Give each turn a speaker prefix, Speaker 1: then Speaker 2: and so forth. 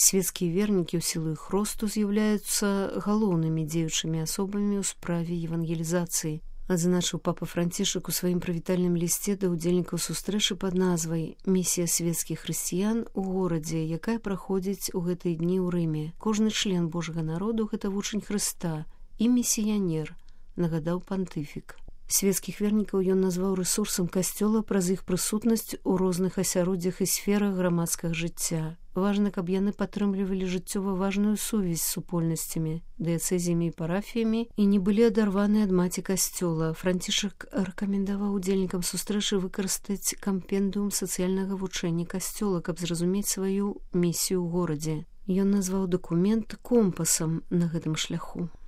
Speaker 1: Свецкія вернікі ў сілу іх росту з'яўляюцца галоўнымі дзеючымі асобамі ў справе евангелізацыі, адзначыў папа Францішак у сваім прывітальным лісце да ўдзельнікаў сустрэчы пад назвай «Місія свецкіх хрысціян у горадзе», якая праходзіць у гэтыя дні ў Рыме. Кожны член Божага народу – гэта вучань Хрыста і місіянер, нагадаў пантыфік. Свецкіх вернікаў ён назваў рэсурсам касцёла праз іх прысутнасць у розных асяроддзях і сферах грамадскага жыцця. Важна, каб яны падтрымлівалі жыццёва важную сувязь з супольнасцямі, дыяцэзіямі і парафіямі і не былі адарваны ад маці касцёла. Францішак рэкамендаваў удзельнікам сустрэчы выкарыстаць кампендыум сацыяльнага вучэння касцёла, каб зразумець сваю місію ў горадзе. Ён назваў дакумент компасам на гэтым шляху.